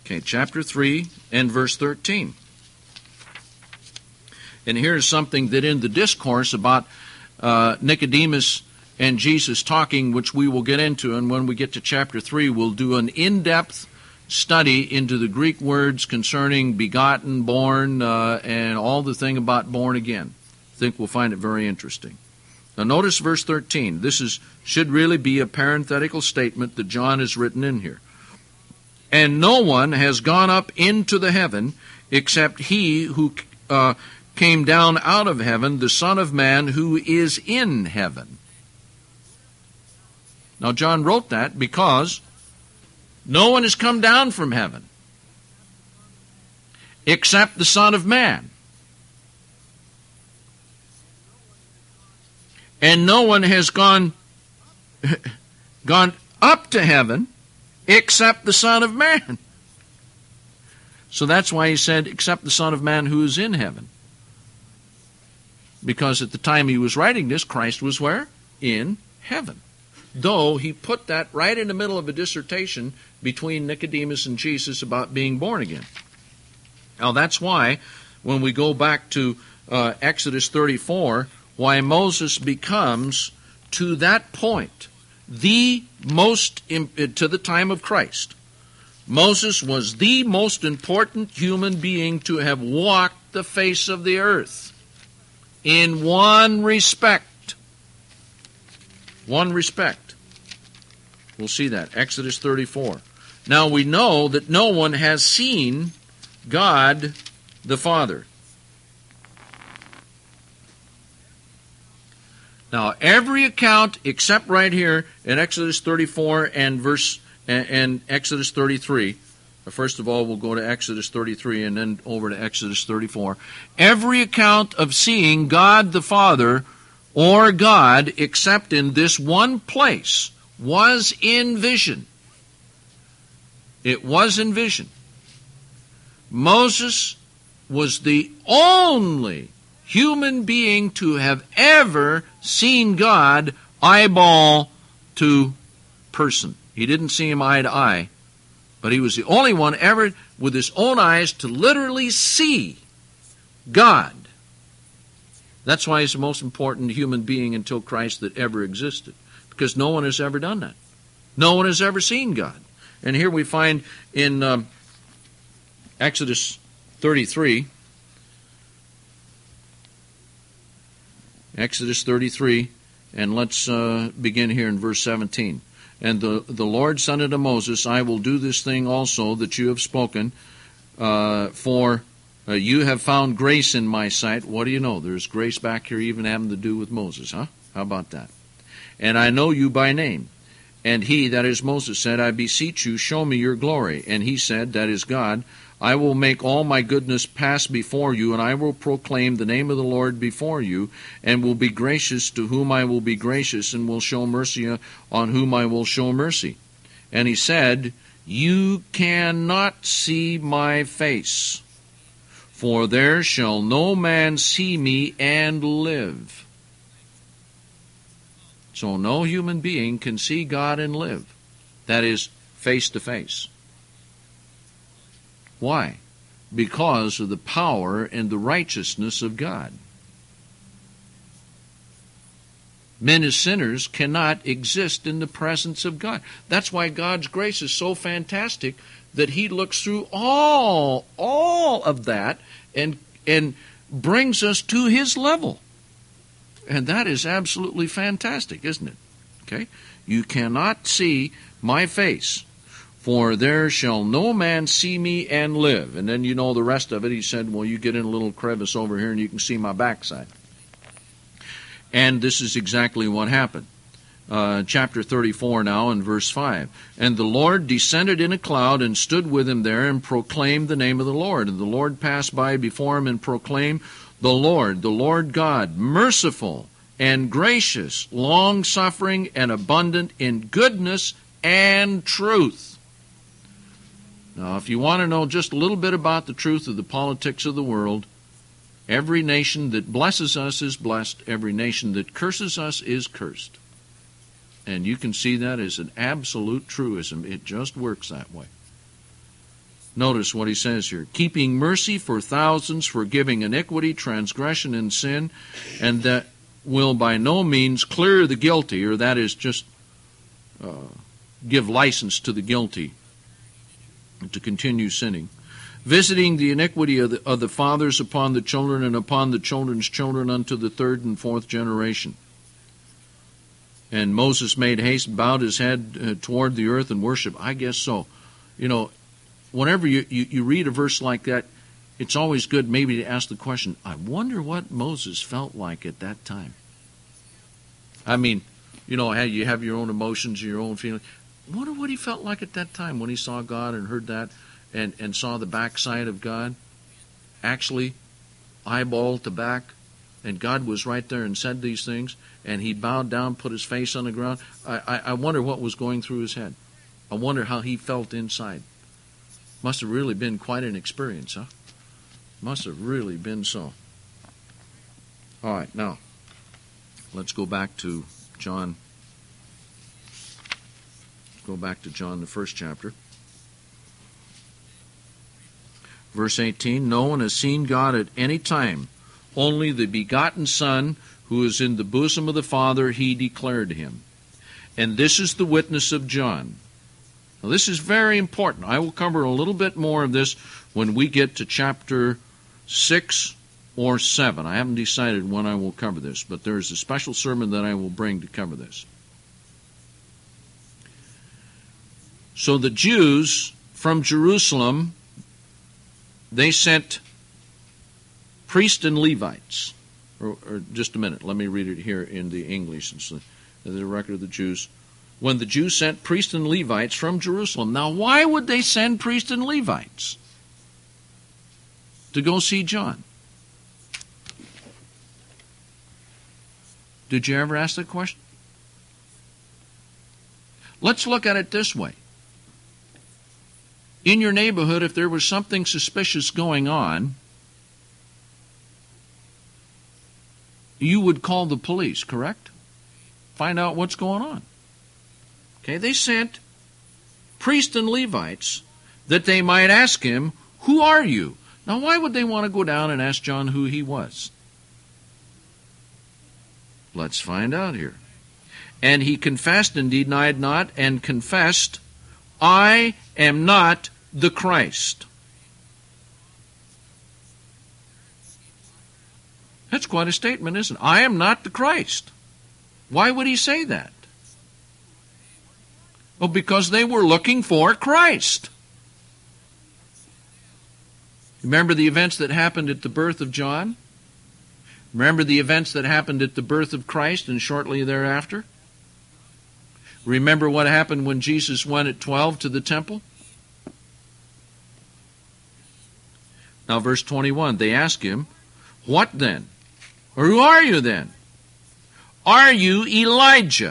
Okay, chapter 3 and verse 13. And here's something that in the discourse about Nicodemus and Jesus talking, which we will get into, and when we get to chapter 3, we'll do an in-depth study into the Greek words concerning begotten, born, and all the thing about born again. I think we'll find it very interesting. Now notice verse 13. This should really be a parenthetical statement that John has written in here. And no one has gone up into the heaven except he who came down out of heaven, the Son of Man who is in heaven. Now John wrote that because no one has come down from heaven except the Son of Man. And no one has gone up to heaven except the Son of Man. So that's why he said, except the Son of Man who is in heaven. Because at the time he was writing this, Christ was where? In heaven. Though he put that right in the middle of a dissertation between Nicodemus and Jesus about being born again. Now that's why, when we go back to Exodus 34, why Moses becomes, to that point, the most, to the time of Christ, Moses was the most important human being to have walked the face of the earth. In one respect. One respect. We'll see that. Exodus 34. Now we know that no one has seen God the Father. Now every account except right here in Exodus 34 and Exodus 33. First of all, we'll go to Exodus 33 and then over to Exodus 34. Every account of seeing God the Father or God, except in this one place, was in vision. It was in vision. Moses was the only human being to have ever seen God eyeball to person. He didn't see him eye to eye. But he was the only one ever with his own eyes to literally see God. That's why he's the most important human being until Christ that ever existed. Because no one has ever done that. No one has ever seen God. And here we find in Exodus 33, and let's begin here in verse 17. And the Lord said unto Moses, I will do this thing also that you have spoken, for you have found grace in my sight. What do you know? There's grace back here even having to do with Moses, huh? How about that? And I know you by name. And he, that is Moses, said, I beseech you, show me your glory. And he said, that is God, I will make all my goodness pass before you, and I will proclaim the name of the Lord before you, and will be gracious to whom I will be gracious, and will show mercy on whom I will show mercy. And he said, you cannot see my face, for there shall no man see me and live. So no human being can see God and live. That is, face to face. Why? Because of the power and the righteousness of God. Men as sinners cannot exist in the presence of God. That's why God's grace is so fantastic that He looks through all of that and brings us to His level. And that is absolutely fantastic, isn't it? Okay? You cannot see my face, for there shall no man see me and live. And then you know the rest of it. He said, well, you get in a little crevice over here and you can see my backside. And this is exactly what happened. Chapter 34 now in verse 5. And the Lord descended in a cloud and stood with him there and proclaimed the name of the Lord. And the Lord passed by before him and proclaimed, the Lord God, merciful and gracious, long-suffering and abundant in goodness and truth. Now, if you want to know just a little bit about the truth of the politics of the world, every nation that blesses us is blessed. Every nation that curses us is cursed. And you can see that as an absolute truism. It just works that way. Notice what he says here. Keeping mercy for thousands, forgiving iniquity, transgression, and sin, and that will by no means clear the guilty, or that is just give license to the guilty to continue sinning. Visiting the iniquity of the fathers upon the children, and upon the children's children unto the third and fourth generation. And Moses made haste, bowed his head toward the earth, and worshiped. I guess so. You know, whenever you read a verse like that, it's always good maybe to ask the question, I wonder what Moses felt like at that time. I mean, you know, you have your own emotions, your own feelings. I wonder what he felt like at that time when he saw God and heard that and saw the backside of God, actually eyeball to back, and God was right there and said these things, and he bowed down, put his face on the ground. I wonder what was going through his head. I wonder how he felt inside. Must have really been quite an experience, huh? Must have really been so. All right, now, let's go back to John. Go back to John, the first chapter. Verse 18, no one has seen God at any time. Only the begotten Son, who is in the bosom of the Father, he declared him. And this is the witness of John. Now, this is very important. I will cover a little bit more of this when we get to chapter 6 or 7. I haven't decided when I will cover this, but there is a special sermon that I will bring to cover this. So the Jews from Jerusalem, they sent priests and Levites. Or just a minute, let me read it here in the English. It's the record of the Jews. When the Jews sent priests and Levites from Jerusalem. Now, why would they send priests and Levites to go see John? Did you ever ask that question? Let's look at it this way. In your neighborhood, if there was something suspicious going on, you would call the police, correct? Find out what's going on. Okay, they sent priests and Levites that they might ask him, who are you? Now, why would they want to go down and ask John who he was? Let's find out here. And he confessed and denied not, and confessed, I am not the Christ. That's quite a statement, isn't it? I am not the Christ. Why would he say that? Well, because they were looking for Christ. Remember the events that happened at the birth of John? Remember the events that happened at the birth of Christ and shortly thereafter? Remember what happened when Jesus went at 12 to the temple? Now, verse 21, they ask him, what then? Or who are you then? Are you Elijah?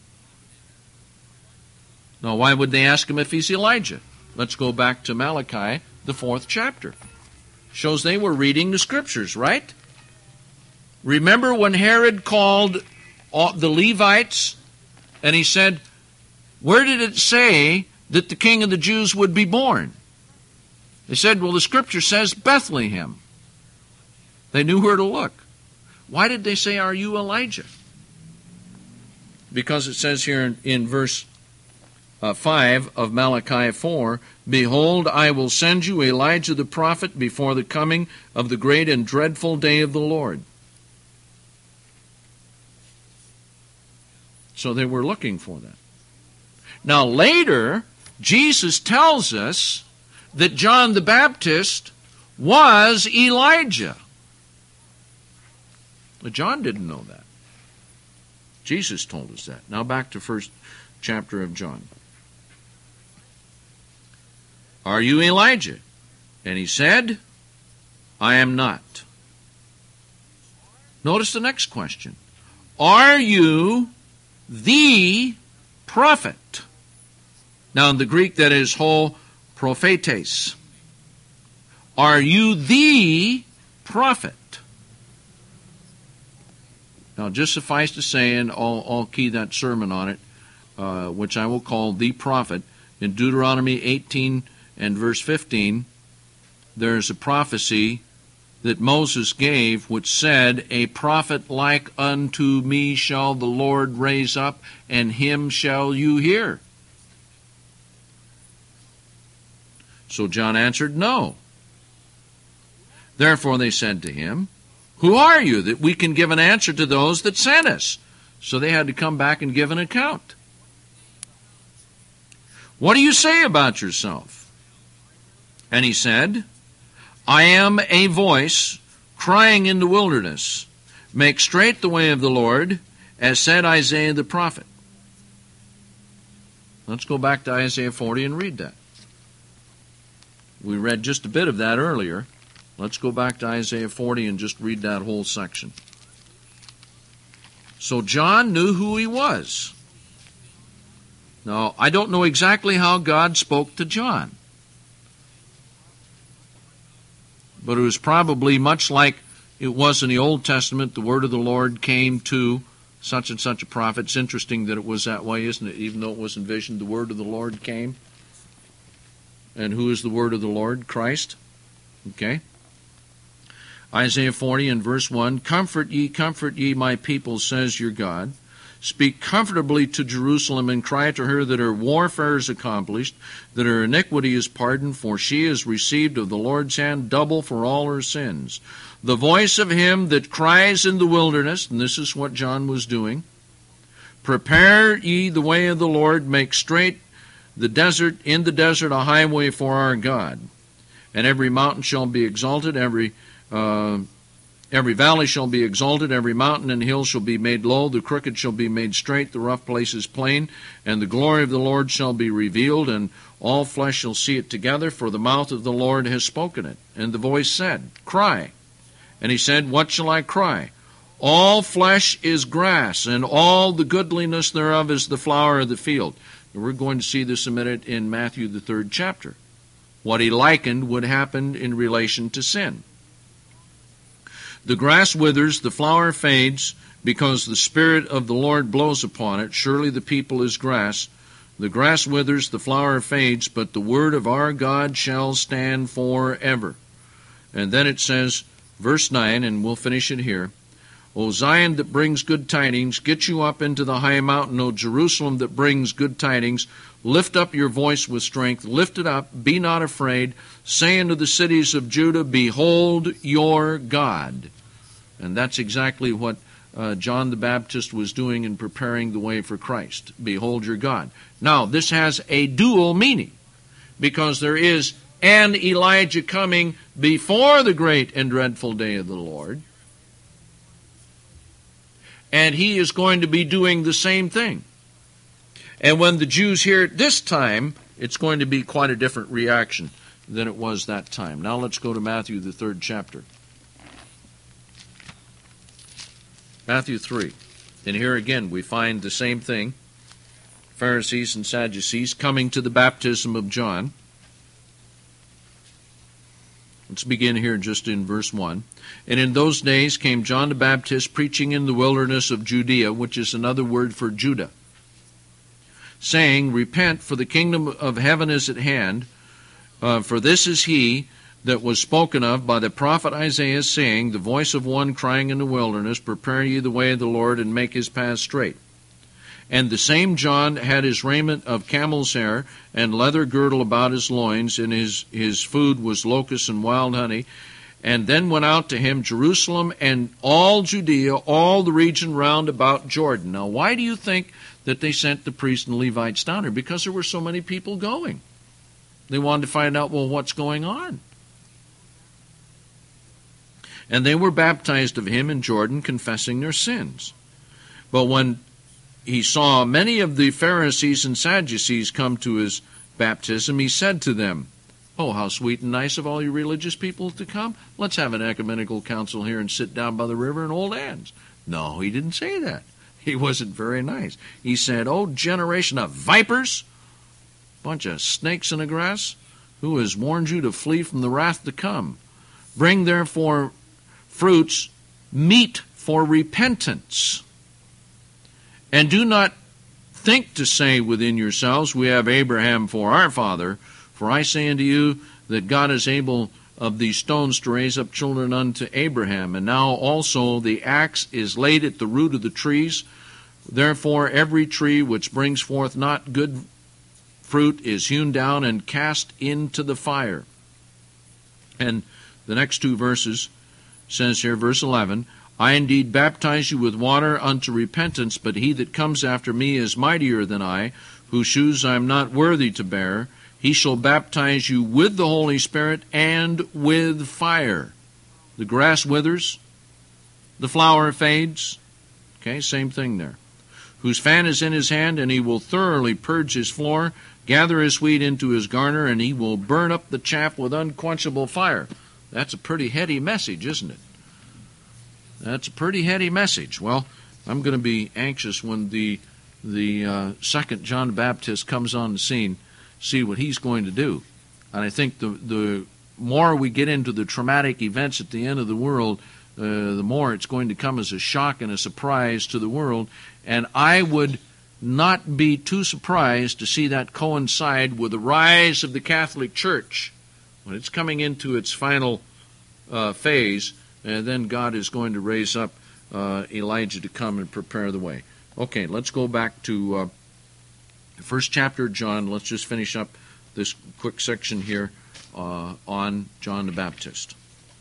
Now, why would they ask him if he's Elijah? Let's go back to Malachi, the 4th chapter. Shows they were reading the Scriptures, right? Remember when Herod called the Levites and he said, where did it say that the King of the Jews would be born? They said, well, the Scripture says Bethlehem. They knew where to look. Why did they say, are you Elijah? Because it says here in verse 5 of Malachi 4, behold, I will send you Elijah the prophet before the coming of the great and dreadful day of the Lord. So they were looking for that. Now later, Jesus tells us that John the Baptist was Elijah. But John didn't know that. Jesus told us that. Now back to first chapter of John. Are you Elijah? And he said, I am not. Notice the next question. Are you the prophet? Now in the Greek that is ho prophetes. Are you the prophet? Now just suffice to say, and I'll key that sermon on it, which I will call the prophet, in Deuteronomy 18 and verse 15, there's a prophecy that Moses gave, which said, "A prophet like unto me shall the Lord raise up, and him shall you hear." So John answered, "No." Therefore they said to him, "Who are you, that we can give an answer to those that sent us?" So they had to come back and give an account. "What do you say about yourself?" And he said, "I am a voice crying in the wilderness, make straight the way of the Lord, as said Isaiah the prophet." Let's go back to Isaiah 40 and read that. We read just a bit of that earlier. Let's go back to Isaiah 40 and just read that whole section. So John knew who he was. Now, I don't know exactly how God spoke to John, but it was probably much like it was in the Old Testament. The word of the Lord came to such and such a prophet. It's interesting that it was that way, isn't it? Even though it was envisioned, the word of the Lord came. And who is the word of the Lord? Christ. Okay. Isaiah 40 and verse 1, comfort ye, my people, says your God. Speak comfortably to Jerusalem, and cry to her that her warfare is accomplished, that her iniquity is pardoned, for she has received of the Lord's hand double for all her sins. The voice of him that cries in the wilderness," and this is what John was doing, "prepare ye the way of the Lord, make straight in the desert a highway for our God. And every mountain shall be exalted, every valley shall be exalted, every mountain and hill shall be made low, the crooked shall be made straight, the rough places plain, and the glory of the Lord shall be revealed, and all flesh shall see it together, for the mouth of the Lord has spoken it." And the voice said, "Cry." And he said, "What shall I cry? All flesh is grass, and all the goodliness thereof is the flower of the field." And we're going to see this a minute in Matthew, the 3rd chapter. What he likened would happen in relation to sin. "The grass withers, the flower fades, because the Spirit of the Lord blows upon it. Surely the people is grass. The grass withers, the flower fades, but the word of our God shall stand forever." And then it says, verse 9, and we'll finish it here, "O Zion that brings good tidings, get you up into the high mountain. O Jerusalem that brings good tidings, lift up your voice with strength. Lift it up, be not afraid. Say unto the cities of Judah, Behold your God." And that's exactly what John the Baptist was doing in preparing the way for Christ. Behold your God. Now, this has a dual meaning, because there is an Elijah coming before the great and dreadful day of the Lord, and he is going to be doing the same thing. And when the Jews hear it this time, it's going to be quite a different reaction than it was that time. Now let's go to Matthew, the 3rd chapter. Matthew 3. And here again we find the same thing. Pharisees and Sadducees coming to the baptism of John. Let's begin here just in verse 1. "And in those days came John the Baptist preaching in the wilderness of Judea," which is another word for Judah, "saying, Repent, for the kingdom of heaven is at hand. For this is he that was spoken of by the prophet Isaiah, saying, The voice of one crying in the wilderness, Prepare ye the way of the Lord, and make his path straight. And the same John had his raiment of camel's hair, and leather girdle about his loins, and his food was locusts and wild honey. And then went out to him Jerusalem and all Judea, all the region round about Jordan." Now, why do you think that they sent the priests and Levites down there? Because there were so many people going. They wanted to find out, well, what's going on? "And they were baptized of him in Jordan, confessing their sins. But when he saw many of the Pharisees and Sadducees come to his baptism, he said to them, Oh, how sweet and nice of all you religious people to come. Let's have an ecumenical council here and sit down by the river and hold hands." No, he didn't say that. He wasn't very nice. He said, "O generation of vipers, bunch of snakes in the grass, who has warned you to flee from the wrath to come? Bring therefore fruits meet for repentance. And do not think to say within yourselves, We have Abraham for our father. For I say unto you that God is able of these stones to raise up children unto Abraham. And now also the axe is laid at the root of the trees. Therefore every tree which brings forth not good fruit is hewn down and cast into the fire. And the next two verses says here, verse 11, I indeed baptize you with water unto repentance, but he that comes after me is mightier than I, whose shoes I am not worthy to bear. He shall baptize you with the Holy Spirit and with fire. The grass withers, the flower fades. Okay, same thing there. Whose fan is in his hand, and he will thoroughly purge his floor, gather his wheat into his garner, and he will burn up the chaff with unquenchable fire. That's a pretty heady message, isn't it? That's a pretty heady message. Well, I'm going to be anxious when the second John the Baptist comes on the scene, see what he's going to do. And I think the more we get into the traumatic events at the end of the world, the more it's going to come as a shock and a surprise to the world. And I would not be too surprised to see that coincide with the rise of the Catholic Church. When it's coming into its final phase, and then God is going to raise up Elijah to come and prepare the way. Okay, let's go back to the first chapter of John. Let's just finish up this quick section here on John the Baptist.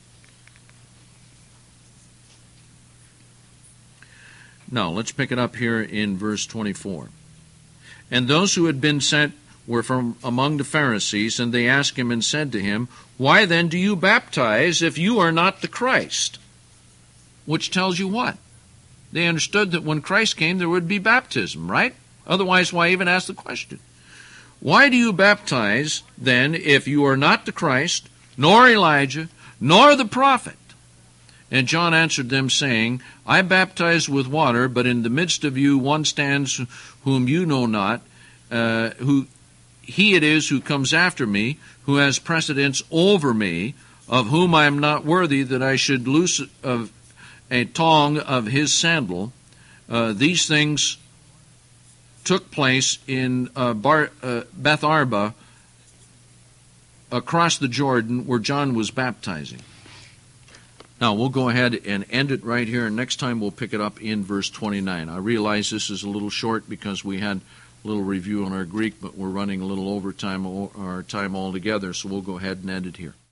Now, let's pick it up here in verse 24. And those who had been sent were from among the Pharisees, and they asked him and said to him, Why then do you baptize if you are not the Christ? Which tells you what? They understood that when Christ came, there would be baptism, right? Otherwise, why even ask the question? Why do you baptize, then, if you are not the Christ, nor Elijah, nor the prophet? And John answered them, saying, I baptize with water, but in the midst of you one stands whom you know not, who he it is who comes after me, who has precedence over me, of whom I am not worthy that I should loose a thong of his sandal. These things took place in Beth Arba, across the Jordan, where John was baptizing. Now, we'll go ahead and end it right here, and next time we'll pick it up in verse 29. I realize this is a little short because we had a little review on our Greek, but we're running a little over our time altogether, so we'll go ahead and end it here.